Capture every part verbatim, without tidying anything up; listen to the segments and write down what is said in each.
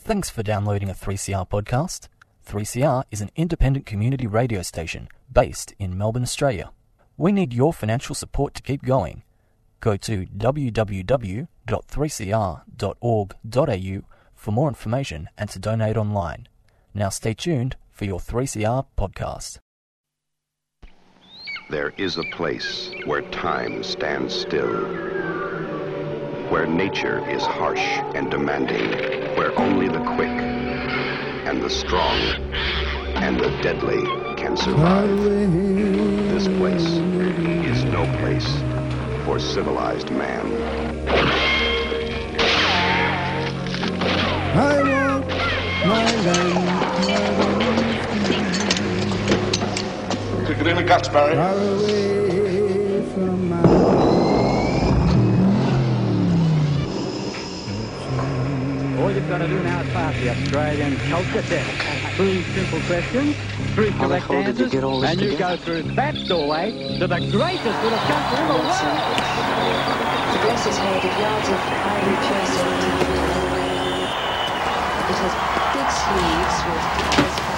Thanks for downloading a three C R podcast. three C R is an independent community radio station based in Melbourne, Australia. We need your financial support to keep going. Go to w w w dot three c r dot org dot a u for more information and to donate online. Now stay tuned for your three C R podcast. There is a place where time stands still, where nature is harsh and demanding, where only the quick and the strong and the deadly can survive. This place is no place for civilized man. I want my land. Kick it in the guts, Barry. Far away from my All you've got to do now is pass the Australian culture test. Three simple questions, three How the correct hell did you answers, get all this and you together? go through that doorway to the greatest little country in the world. The dress is made of yards of ivory chestnut. It has big sleeves with flowers, fancies.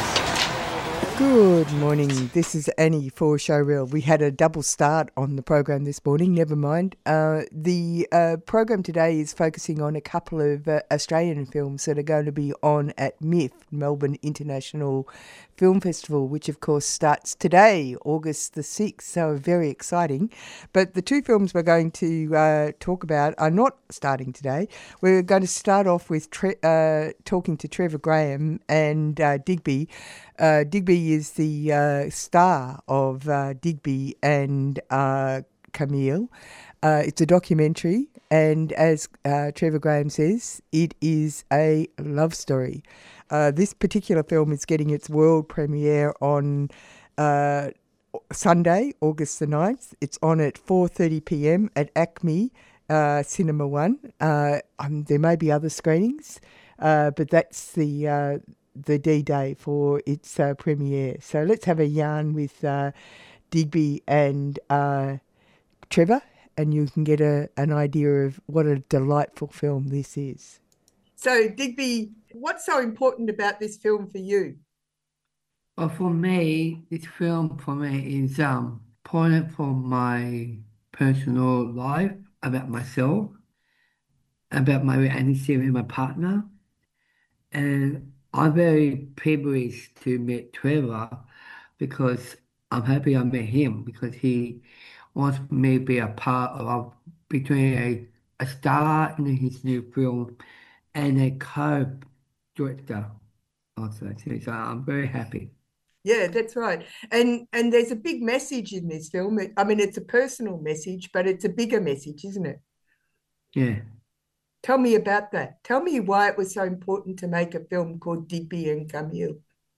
Good morning. This is Annie for Showreel. We had a double start on the program this morning. Never mind. Uh, the uh, program today is focusing on a couple of uh, Australian films that are going to be on at M I F, Melbourne International Film Festival, which of course starts today, August the sixth. So very exciting. But the two films we're going to uh, talk about are not starting today. We're going to start off with tre- uh, talking to Trevor Graham and uh, Digby. Uh, Digby is the uh, star of uh, Digby and uh, Camille. Uh, it's a documentary, and as uh, Trevor Graham says, it is a love story. Uh, this particular film is getting its world premiere on uh, Sunday, August the ninth. It's on at four thirty p m at Acme uh, Cinema One. Uh, um, there may be other screenings, uh, but that's the... Uh, the D-Day for its uh, premiere. So let's have a yarn with uh, Digby and uh, Trevor, and you can get a, an idea of what a delightful film this is. So Digby, what's so important about this film for you? Well, for me, this film for me is um important for my personal life, about myself, about my relationship with my partner, and I'm very privileged to meet Trevor because I'm happy I met him because he wants me to be a part of between a, a star in his new film and a co-director also too. So I'm very happy. Yeah, that's right. And and there's a big message in this film. I mean, it's a personal message, but it's a bigger message, isn't it? Yeah. Tell me about that. Tell me why it was so important to make a film called Digby and Camille.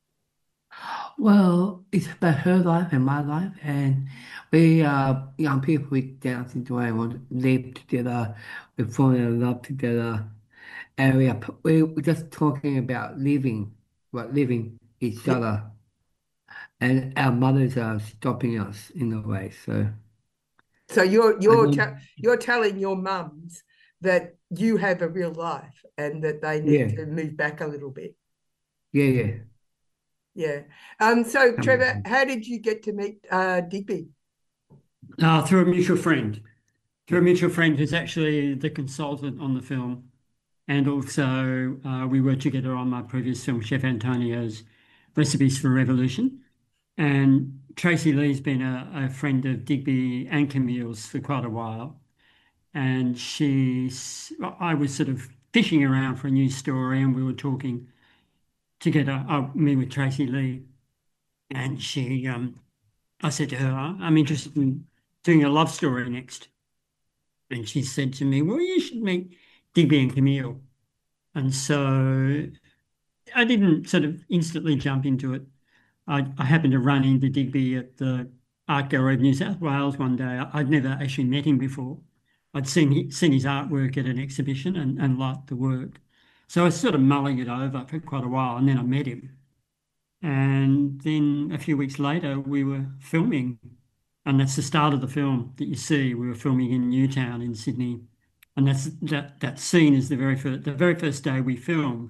Well, it's about her life and my life, and we are young people with Down syndrome and want to live together, we fall in love together, and we are, we- we're just talking about living, what living each Yeah. other, and our mothers are stopping us in a way. So So you're I you're don't, te- you're telling your mums that you have a real life and that they need yeah, to move back a little bit. yeah, yeah. Yeah. Um. So Trevor, Um, how did you get to meet uh Digby? Uh, through a mutual friend, through a mutual friend who's actually the consultant on the film. And also, uh, we worked together on my previous film, Chef Antonio's Recipes for Revolution. And Tracy Lee's been a, a friend of Digby and Camille's for quite a while. And she's, I was sort of fishing around for a new story, and we were talking together, uh, me with Tracy Lee. And she, um, I said to her, I'm interested in doing a love story next. And she said to me, well, you should meet Digby and Camille. And so I didn't sort of instantly jump into it. I, I happened to run into Digby at the Art Gallery of New South Wales one day. I- I'd never actually met him before. I'd seen hi- seen his artwork at an exhibition and, and liked the work. So I was sort of mulling it over for quite a while, and then I met him. And then a few weeks later, we were filming, and that's the start of the film that you see. We were filming in Newtown in Sydney, and that's that that scene is the very first the very first day we filmed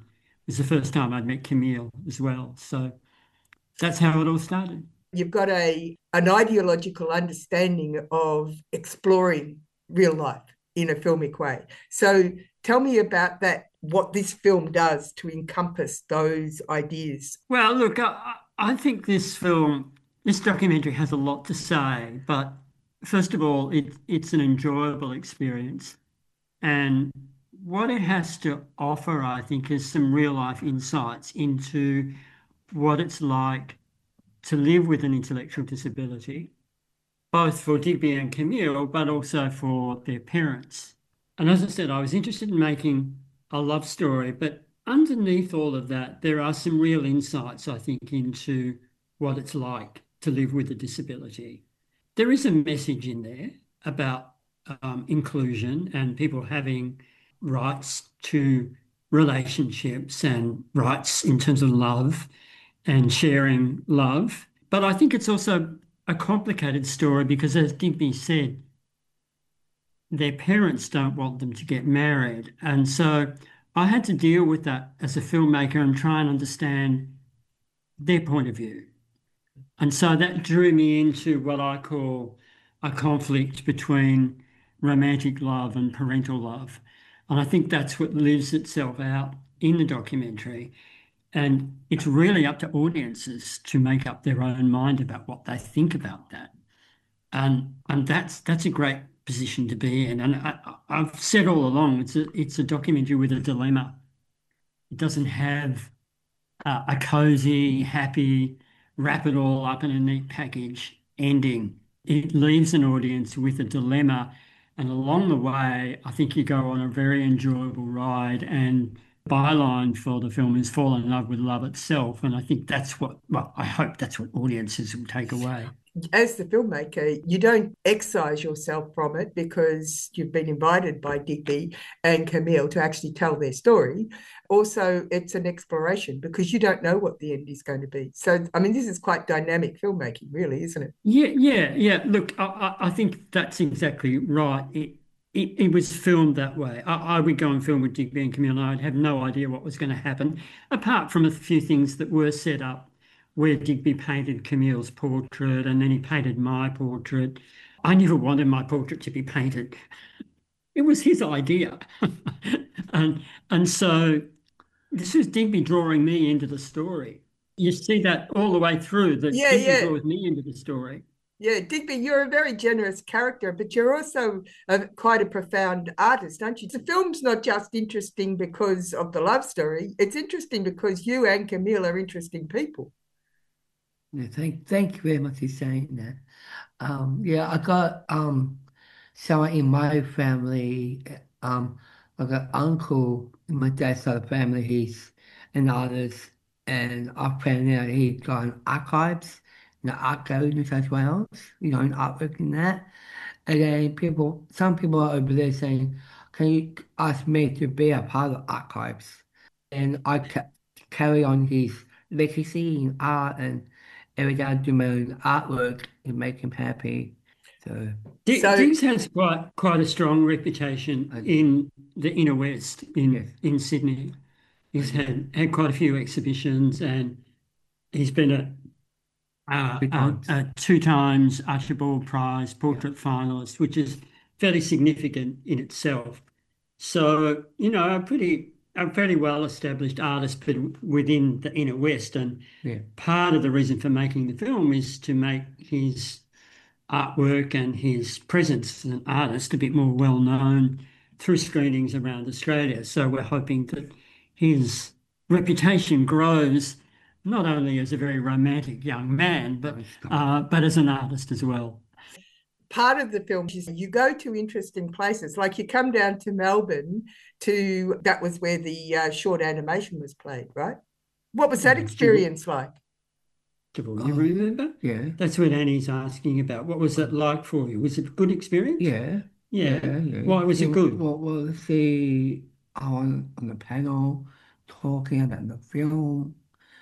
was the first time I'd met Camille as well. So that's how it all started. You've got a an ideological understanding of exploring real life in a filmic way. So tell me about that, what this film does to encompass those ideas. Well, look, I, I think this film, this documentary has a lot to say, but first of all, it, it's an enjoyable experience. And what it has to offer, I think, is some real life insights into what it's like to live with an intellectual disability, both for Digby and Camille, but also for their parents. And as I said, I was interested in making a love story, but underneath all of that, there are some real insights, I think, into what it's like to live with a disability. There is a message in there about um, inclusion and people having rights to relationships and rights in terms of love and sharing love. But I think it's also a complicated story because, as Digby said, their parents don't want them to get married. And so I had to deal with that as a filmmaker and try and understand their point of view. And so that drew me into what I call a conflict between romantic love and parental love. And I think that's what lives itself out in the documentary. And it's really up to audiences to make up their own mind about what they think about that. And and that's that's a great position to be in. And I, I've said all along, it's a it's a documentary with a dilemma. It doesn't have uh, a cozy, happy, wrap it all up in a neat package ending. It leaves an audience with a dilemma. And along the way, I think you go on a very enjoyable ride. And byline for the film is fall in love with love itself. And I think that's what, well, I hope that's what audiences will take away. As the filmmaker, you don't excise yourself from it because you've been invited by Digby and Camille to actually tell their story. Also, it's an exploration because you don't know what the end is going to be. So, I mean, this is quite dynamic filmmaking, really, isn't it? Yeah, yeah, yeah. Look, I, I think that's exactly right. It, it, it was filmed that way. I, I would go and film with Digby and Camille, and I'd have no idea what was going to happen, apart from a few things that were set up where Digby painted Camille's portrait and then he painted my portrait. I never wanted my portrait to be painted. It was his idea. and and so this was Digby drawing me into the story. You see that all the way through, that Yeah, Digby yeah. draws me into the story. Yeah, Digby, you're a very generous character, but you're also a, quite a profound artist, aren't you? The film's not just interesting because of the love story. It's interesting because you and Camille are interesting people. Yeah, thank thank you very much for saying that. Um, yeah, I got um someone in my family, um, I got uncle in my dad's side of the family, he's an artist, and I found out he's got an archives in the art gallery in New South Wales, you know, an artwork in that. And then people, some people are over there saying, can you ask me to be a part of the archives? And I ca carry on his legacy in art, and every day I do my own artwork and make him happy. So, Dig- So- Diggs has quite quite a strong reputation in the inner west in Yes. in Sydney. He's had had quite a few exhibitions, and he's been a uh, Two a, times. a two times Archibald Prize portrait finalist, which is fairly significant in itself. So, you know, a pretty a fairly well established artist, but within the inner west. And yeah, part of the reason for making the film is to make his artwork and his presence as an artist a bit more well known through screenings around Australia. So we're hoping that his reputation grows not only as a very romantic young man, but uh, but as an artist as well. Part of the film is you go to interesting places, like you come down to Melbourne to, that was where the uh, short animation was played, right? What was that experience like? You Oh, remember? yeah, That's what Annie's asking about. What was it like for you? Was it a good experience? yeah, Yeah. yeah, yeah. Why was it Yeah, good? Well, well, see, on on the panel talking about the film,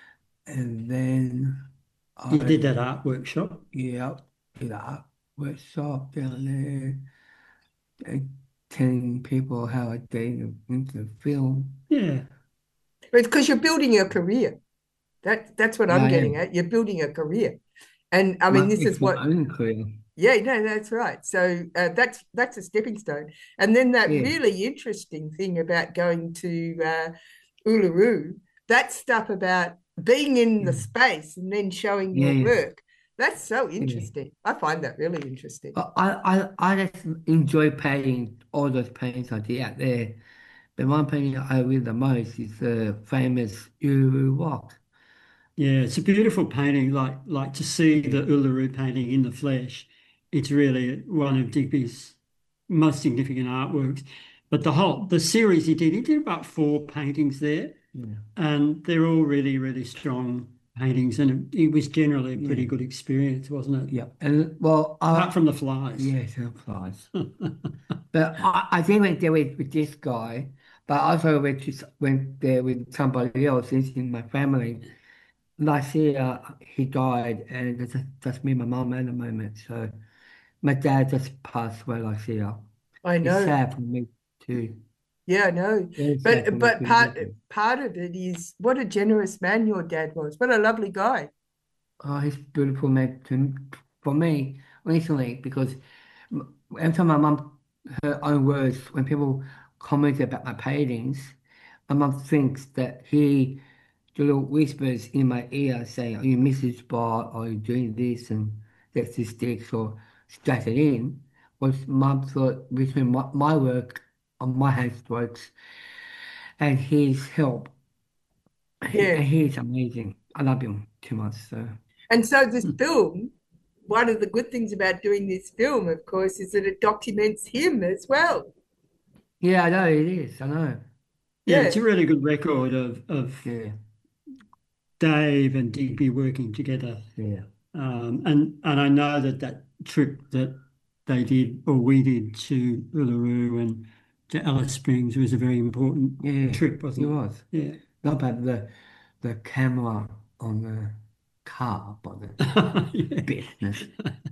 and then You I, did that art workshop. yeah, did an art workshop down there, and telling people how I did into the film. Yeah. It's because you're building your career. That that's what I'm I getting am. at. You're building a career, and I mean, My, this it's is my what. own career. Yeah, no, that's right. So uh, that's that's a stepping stone, and then that Yeah. really interesting thing about going to uh, Uluru, that stuff about being in the Yeah. space and then showing Yeah, your yeah. work. That's so interesting. I find that really interesting. I, I, I just enjoy painting all those paintings I did out there. The one painting I read the most is the famous Uru Walk. Yeah, it's a beautiful painting. Like like to see the Uluru painting in the flesh. It's really one of Digby's most significant artworks. But the whole the series he did, he did about four paintings there, Yeah. and they're all really really strong paintings. And it, it was generally a pretty Yeah. good experience, wasn't it? Yeah. And well, Apart I, from the flies. yeah, so flies. But I, I did went there with, with this guy, but I also went to s- went there with somebody else in my family. Last year he died, and it's just, just me and my mum at the moment. So my dad just passed away last year. I It's know. sad for me too. Yeah, I know. Very sad for But me but to part lose him. part of it is what a generous man your dad was. What a lovely guy. Oh, he's beautiful man to for me recently because m- every time my mum her own words when people comment about my paintings, my mum thinks that he the little whispers in my ear saying, "Are you missing this spot? Are you doing this?" and that's the sticks or straight it in. Was mum thought between my, my work on my handstrokes and his help. He, Yeah. and he's amazing. I love him too much. So And so this film, one of the good things about doing this film, of course, is that it documents him as well. yeah, I know it is. I know. Yeah, Yeah. it's a really good record of of Yeah, Dave and Digby working together. yeah, Um, and and I know that that trip that they did or we did to Uluru and to Alice Springs was a very important yeah. trip, He wasn't was. it? Not about the the camera on the car, but the Yeah. business.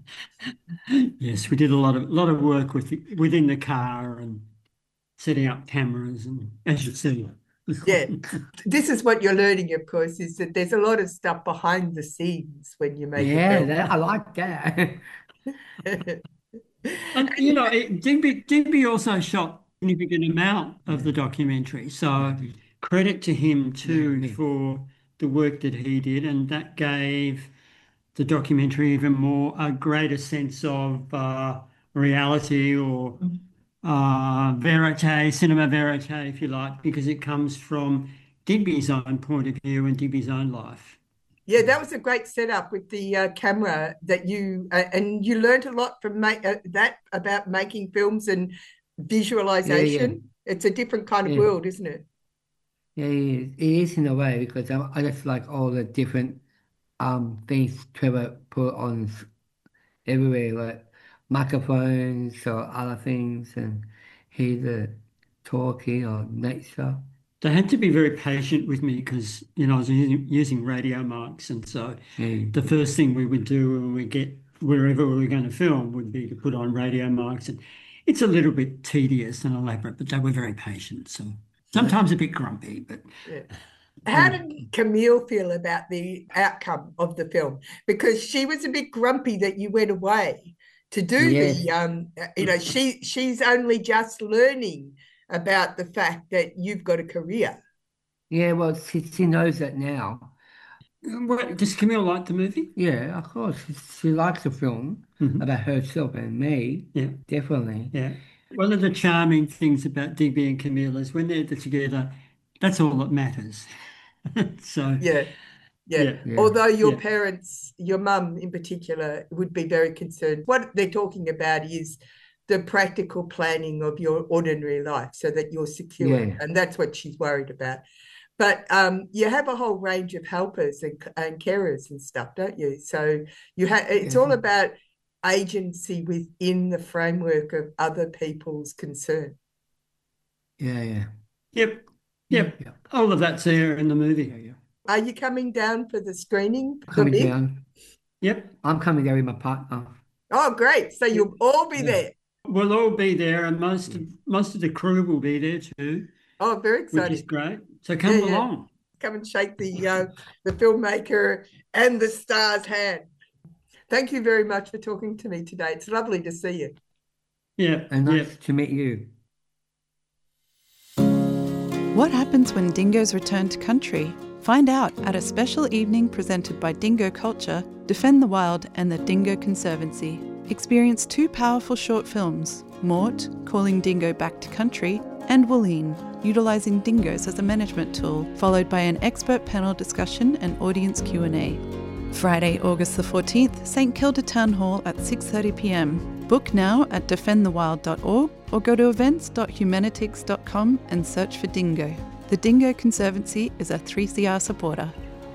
Yes, we did a lot of lot of work with the, within the car and setting up cameras and as you see. Yeah. This is what you're learning, of course, is that there's a lot of stuff behind the scenes when you make Yeah, a that, I like that. film. And you know, it, Digby Digby also shot a significant amount of the Yeah. documentary. So credit to him too Yeah, yeah. for the work that he did, and that gave the documentary even more a greater sense of uh, reality or uh, verite, cinema verite, if you like, because it comes from Digby's own point of view and Digby's own life. Yeah, that was a great setup with the uh, camera that you uh, and you learned a lot from make, uh, that about making films and Yeah, yeah, visualization. It's a different kind of yeah. world, isn't it? Yeah, it is. It is in a way because I, I just like all the different um things Trevor put on s- everywhere, like microphones or other things, and he's uh, talking or nature. They had to be very patient with me because, you know, I was using, using radio mics. And so Yeah, the first thing we would do when we get wherever we were going to film would be to put on radio mics. And it's a little bit tedious and elaborate, but they were very patient. So sometimes a bit grumpy, but Yeah. How did Camille feel about the outcome of the film? Because she was a bit grumpy that you went away to do yes, the um you know she she's only just learning about the fact that you've got a career. yeah. Well, she, she knows that now. what, does Camille like the movie? Yeah, of course. She, she likes the film Mhm. about herself and me, Yeah, definitely. yeah. One of the charming things about Digby and Camille is when they're together, that's all that matters. So, Yeah. Yeah. yeah, Yeah, Although your yeah. parents, your mum in particular, would be very concerned. What they're talking about is the practical planning of your ordinary life so that you're secure. yeah, And that's what she's worried about. But um, you have a whole range of helpers and, and carers and stuff, don't you? So you have it's all yeah, about agency within the framework of other people's concern. yeah, yeah. Yep, yep. Yeah, All of that's there in the yeah, movie. yeah. Are you coming down for the screening for Coming me? down. Yep. I'm coming there with my partner. Oh, great. So you'll all be Yeah. there. We'll all be there, and most of most of the crew will be there too, Oh, very which is exciting. great. So come Yeah, yeah. along. come and shake the uh, the filmmaker and the star's hand. Thank you very much for talking to me today. It's lovely to see you. Yeah, And yeah. nice to meet you. What happens when dingoes return to country? Find out at a special evening presented by Dingo Culture, Defend the Wild and the Dingo Conservancy. Experience two powerful short films, Mort, Calling Dingo Back to Country, and Wooleen, utilising dingoes as a management tool, followed by an expert panel discussion and audience Q and A. Friday, August the fourteenth, St Kilda Town Hall at six thirty p m. Book now at defend the wild dot org or go to events dot humanitix dot com and search for Dingo. The Dingo Conservancy is a three C R supporter.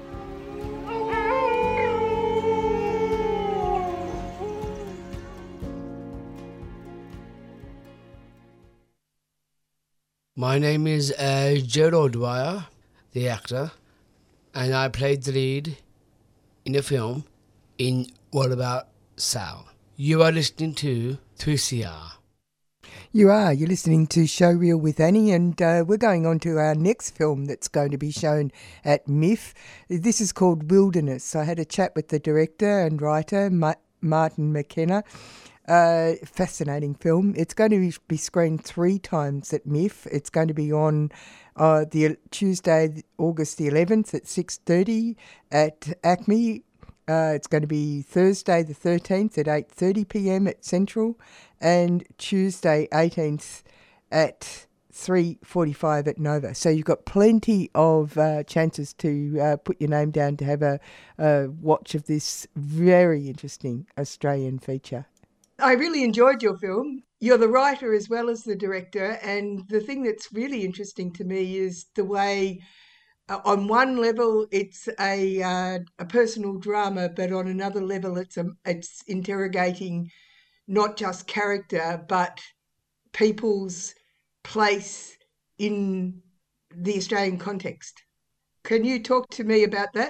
My name is uh, Gerald Dwyer, the actor, and I played the lead in a film in What About Sal. You are listening to three C R. You are. You're listening to Showreel with Annie, and uh, we're going on to our next film that's going to be shown at M I F. This is called Wilderness. I had a chat with the director and writer, Ma- Martin McKenna. Uh, fascinating film. It's going to be screened three times at M I F. It's going to be on uh, the Tuesday, August the eleventh at six thirty at Acme. Uh, it's going to be Thursday the thirteenth at eight thirty p m at Central, and Tuesday eighteenth at three forty-five at Nova. So you've got plenty of uh, chances to uh, put your name down to have a, a watch of this very interesting Australian feature. I really enjoyed your film. You're the writer as well as the director, and the thing that's really interesting to me is the way, uh, on one level, it's a uh, a personal drama, but on another level, it's a, it's interrogating not just character, but people's place in the Australian context. Can you talk to me about that?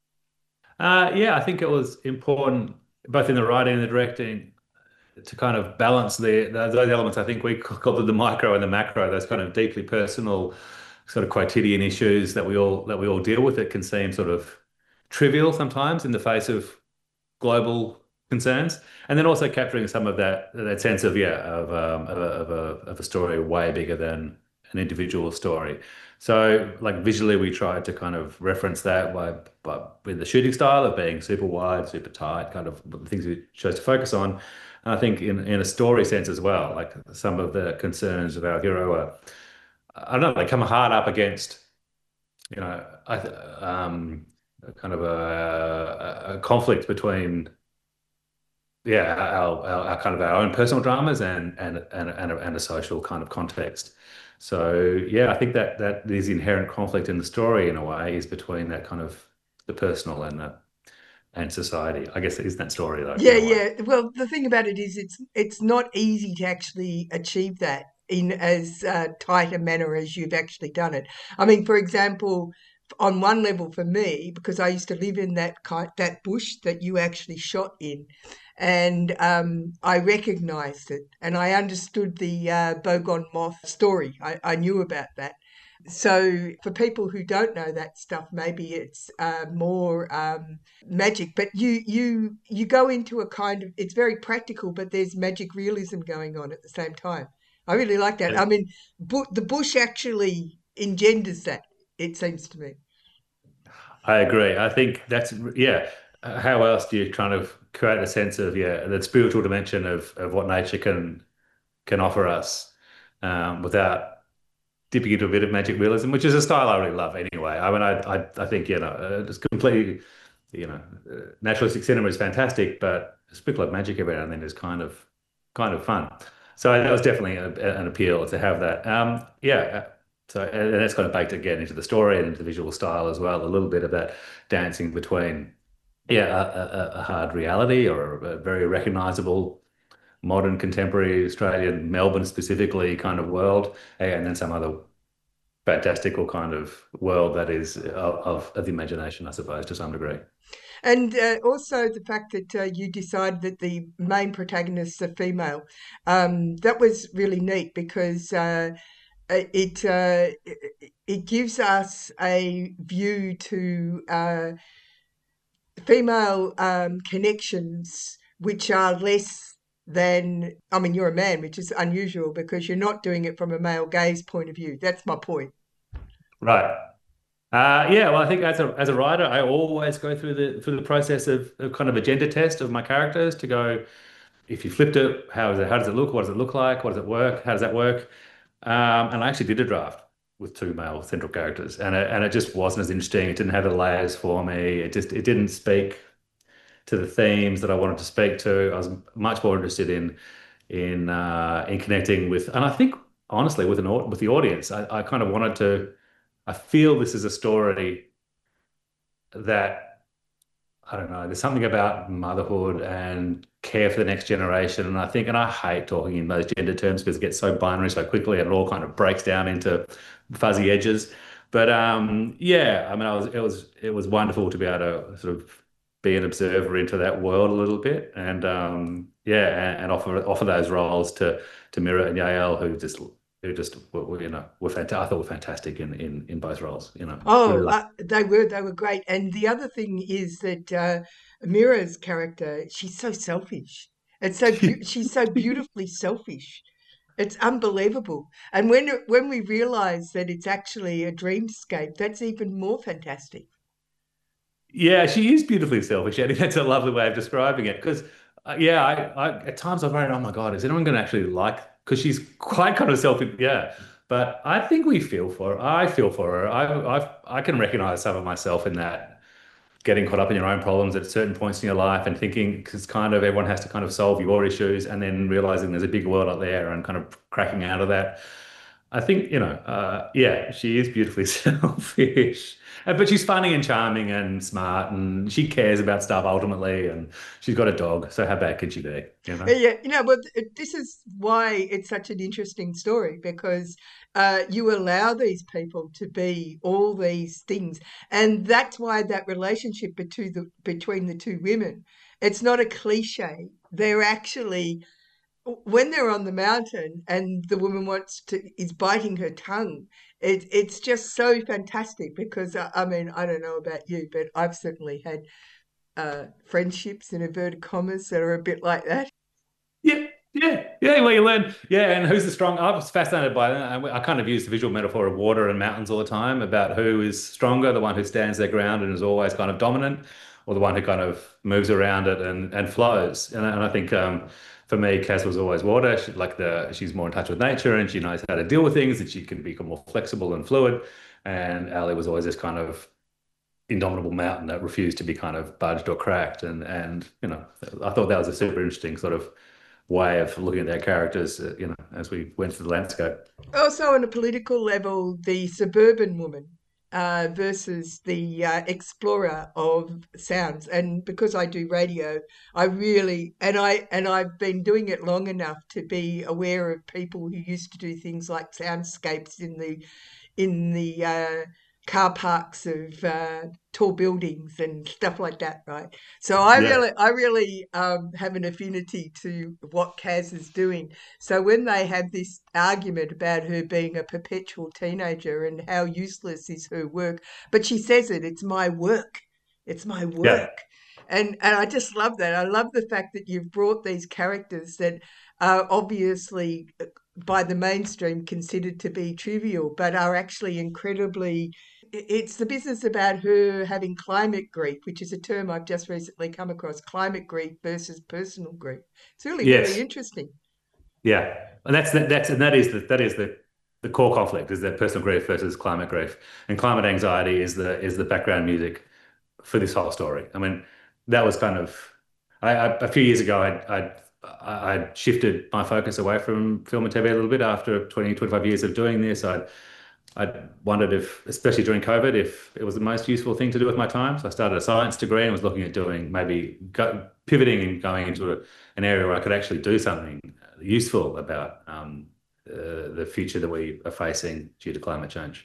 Uh, yeah, I think it was important, both in the writing and the directing, to kind of balance the, the those elements. I think we call them the micro and the macro, those kind of deeply personal sort of quotidian issues that we all that we all deal with that can seem sort of trivial sometimes in the face of global concerns, and then also capturing some of that that sense of yeah of um, of, a, of a of a story way bigger than an individual story. So like visually we tried to kind of reference that by, by with the shooting style of being super wide, super tight, kind of the things we chose to focus on. And I think in, in a story sense as well, like some of the concerns of our hero are, I don't know, they come hard up against, you know, I, um, kind of a, a conflict between, yeah, our, our, our kind of our own personal dramas and and and and a, and a social kind of context. So yeah, I think that that there's inherent conflict in the story in a way is between that kind of the personal and the and society. I guess it is that story though. Yeah, yeah. Well, the thing about it is it's it's not easy to actually achieve that in as uh, tight a manner as you've actually done it. I mean, for example, on one level for me, because I used to live in that kind, that bush that you actually shot in, and um, I recognised it and I understood the uh, Bogong moth story. I, I knew about that. So for people who don't know that stuff, maybe it's uh, more um, magic. But you you you go into a kind of, it's very practical, but there's magic realism going on at the same time. I really like that. I mean, bu- the bush actually engenders that, it seems to me. I agree. I think that's, yeah. Uh, how else do you kind of create a sense of, yeah, the spiritual dimension of, of what nature can can offer us um, without dipping into a bit of magic realism, which is a style I really love anyway. I mean, I I, I think, you know, uh, it's completely, you know, uh, naturalistic cinema is fantastic, but a sprinkle of magic every now and then is kind of kind of fun. So that was definitely a, an appeal to have that. Um, yeah. So, and that's kind of baked again into the story and into the visual style as well. A little bit of that dancing between, yeah, a, a, a hard reality or a very recognisable modern contemporary Australian, Melbourne specifically kind of world, and then some other fantastical kind of world that is of, of the imagination, I suppose, to some degree. And uh, also the fact that uh, you decided that the main protagonists are female. Um, that was really neat because uh, Uh, It uh, it it gives us a view to uh, female um, connections which are less than, I mean, you're a man, which is unusual because you're not doing it from a male gaze point of view. That's my point. Right. Uh, yeah, well, I think as a as a writer, I always go through the through the process of, of kind of a gender test of my characters to go, if you flipped it, how is it, how does it look? What does it look like? What does it work? How does that work? Um, and I actually did a draft with two male central characters, and it, and it just wasn't as interesting. It didn't have the layers for me. It just it didn't speak to the themes that I wanted to speak to. I was much more interested in in uh, in connecting with, and I think honestly with an au- with the audience. I, I kind of wanted to. I feel this is a story that I don't know. There's something about motherhood and care for the next generation, and I think, and I hate talking in those gender terms because it gets so binary so quickly, and it all kind of breaks down into fuzzy edges. But um, yeah, I mean, I was it was it was wonderful to be able to sort of be an observer into that world a little bit, and um, yeah, and, and offer offer those roles to to Mira and Yael, who just who just were, were, you know were fantastic. I thought were fantastic in in in both roles. You know, Oh, really. uh, they were they were great. And the other thing is that uh, Mira's character, she's so selfish. It's so beau- she's so beautifully selfish. It's unbelievable. And when it- when we realize that it's actually a dreamscape, that's even more fantastic. Yeah, she is beautifully selfish. I think that's a lovely way of describing it. Because, uh, yeah, I, I at times I've worried, oh my God, is anyone going to actually like? Because she's quite kind of selfish. Yeah, but I think we feel for her. I feel for her. I I I can recognize some of myself in that, getting caught up in your own problems at certain points in your life and thinking, because kind of everyone has to kind of solve your issues, and then realizing there's a big world out there and kind of cracking out of that. I think, you know, uh, yeah, she is beautifully selfish. Uh, But she's funny and charming and smart, and she cares about stuff ultimately. And she's got a dog, so how bad can she be? You Uh, know? Yeah, you know, but th- this is why it's such an interesting story because uh, you allow these people to be all these things, and that's why that relationship between the between the two women, it's not a cliche. They're actually when they're on the mountain and the woman wants to is biting her tongue. It, it's just so fantastic because uh, I mean I don't know about you, but I've certainly had uh, friendships in inverted commas that are a bit like that. Yeah, yeah, yeah. Well, you learn, yeah. And who's the strong? I was fascinated by that. I, I kind of use the visual metaphor of water and mountains all the time about who is stronger, the one who stands their ground and is always kind of dominant, or the one who kind of moves around it and and flows. And, I- and I think um, for me, Cass was always water. She, like the she's more in touch with nature and she knows how to deal with things, and she can become more flexible and fluid. And Ali was always this kind of indomitable mountain that refused to be kind of budged or cracked. And and you know, I thought that was a super interesting sort of way of looking at their characters, uh, you know, as we went through the landscape. Also, on a political level, the suburban woman uh, versus the uh, explorer of sounds. And because I do radio, I really and I and I've been doing it long enough to be aware of people who used to do things like soundscapes in the in the uh, car parks of uh, tall buildings and stuff like that, right? So I Yeah. really, I really um, have an affinity to what Kaz is doing. So when they have this argument about her being a perpetual teenager and how useless is her work, but she says it, it's my work, it's my Yeah. work. And, and I just love that. I love the fact that you've brought these characters that are obviously by the mainstream considered to be trivial, but are actually incredibly. It's the business about her having climate grief, which is a term I've just recently come across climate grief versus personal grief. It's really, really Yes. interesting. Yeah. And that's that, that's and that is the that is the the core conflict is that personal grief versus climate grief. And climate anxiety is the is the background music for this whole story. I mean, that was kind of I, I, a few years ago I I I shifted my focus away from film and T V a little bit after twenty, twenty-five years of doing this. I I wondered if, especially during COVID, if it was the most useful thing to do with my time. So I started a science degree and was looking at doing maybe go, pivoting and going into a, an area where I could actually do something useful about um, uh, the future that we are facing due to climate change.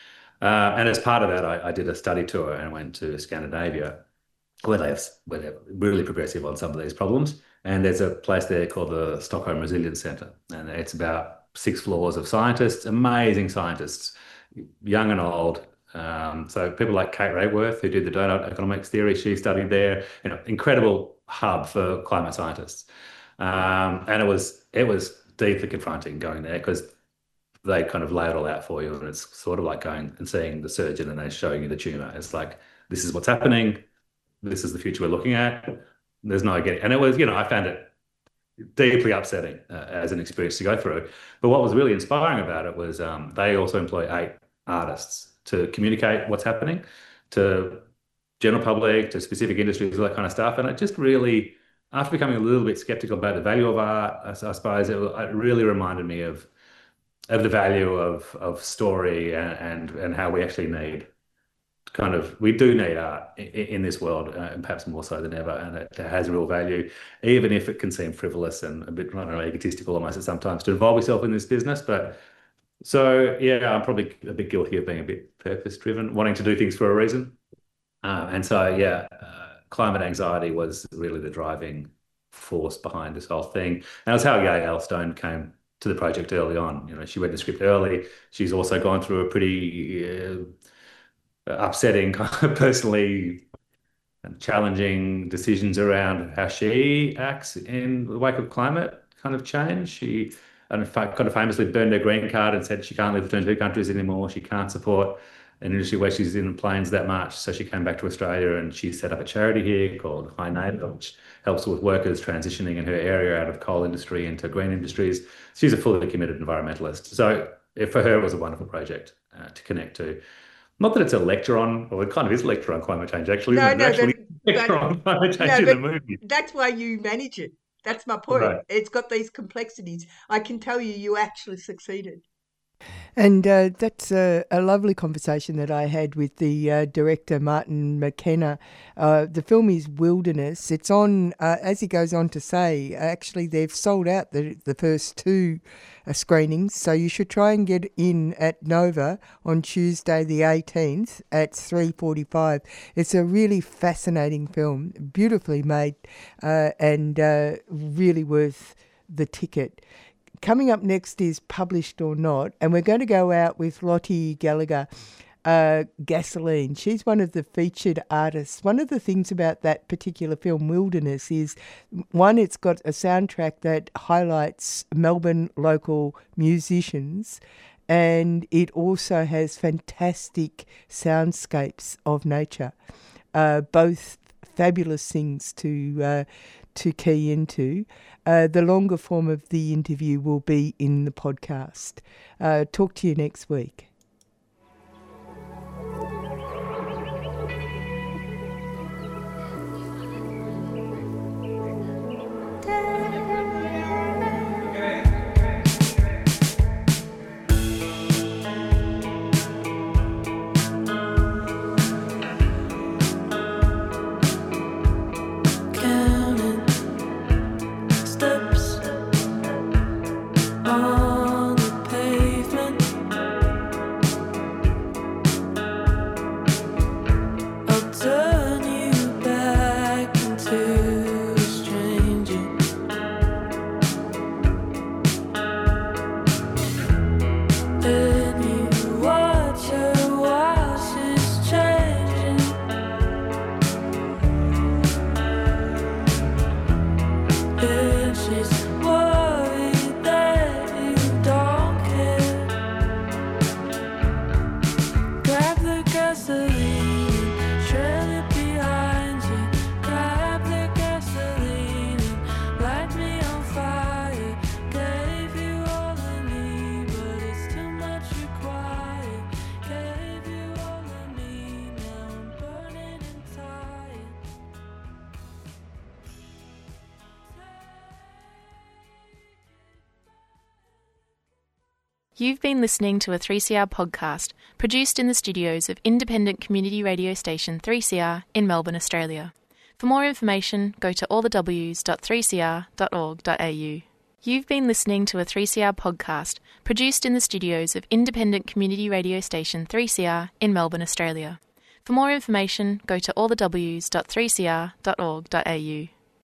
Uh, and as part of that, I, I did a study tour and went to Scandinavia, where they have, where they're really progressive on some of these problems. And there's a place there called the Stockholm Resilience Centre, and it's about six floors of scientists, amazing scientists, young and old. Um, so people like Kate Raworth, who did the donut economics theory, she studied there. You know, incredible hub for climate scientists. Um, and it was it was deeply confronting going there because they kind of lay it all out for you, and it's sort of like going and seeing the surgeon and they're showing you the tumor. It's like, this is what's happening. This is the future we're looking at. There's no getting, and it was, you know, I found it deeply upsetting uh, as an experience to go through. But what was really inspiring about it was um, they also employ eight artists to communicate what's happening to general public, to specific industries, all that kind of stuff. And it just really, after becoming a little bit skeptical about the value of art, I, I suppose it, it really reminded me of of the value of of story and and, and how we actually need kind of, we do need art in, in this world, uh, and perhaps more so than ever, and it, it has real value, even if it can seem frivolous and a bit, I don't know, egotistical almost at sometimes to involve yourself in this business. But so, yeah, I'm probably a bit guilty of being a bit purpose-driven, wanting to do things for a reason. Uh, and so, yeah, uh, climate anxiety was really the driving force behind this whole thing. And that's how Gaye Elstone came to the project early on. You know, she read the script early. She's also gone through a pretty uh, upsetting, kind of personally challenging decisions around how she acts in the wake of climate kind of change. She, in fact, kind of famously burned her green card and said she can't live between two countries anymore. She can't support an industry where she's in planes that much. So she came back to Australia and she set up a charity here called High Native, which helps with workers transitioning in her area out of coal industry into green industries. She's a fully committed environmentalist. So for her, it was a wonderful project uh, to connect to. Not that it's a lecture on, well, it kind of is a lecture on climate change, actually. No, isn't it? no, actually but, lecture but, on climate change no, in but the movie. That's why you manage it. That's my point. Right. It's got these complexities. I can tell you, you actually succeeded. And uh, that's a, a lovely conversation that I had with the uh, director, Martin McKenna. Uh, the film is Wilderness. It's on, uh, as he goes on to say, actually they've sold out the, the first two uh, screenings, so you should try and get in at Nova on Tuesday the eighteenth at three forty-five. It's a really fascinating film, beautifully made, uh, and uh, really worth the ticket. Coming up next is Published or Not, and we're going to go out with Lottie Gallagher, uh, Gasoline. She's one of the featured artists. One of the things about that particular film, Wilderness, is, one, it's got a soundtrack that highlights Melbourne local musicians, and it also has fantastic soundscapes of nature, uh, both fabulous things to uh, to key into. Uh, the longer form of the interview will be in the podcast. Uh, talk to you next week. You've been listening to a three C R podcast produced in the studios of independent community radio station three C R in Melbourne, Australia. For more information, go to all the w s dot three c r dot org dot a u. You've been listening to a three C R podcast produced in the studios of independent community radio station three C R in Melbourne, Australia. For more information, go to all the w s dot three c r dot org dot a u.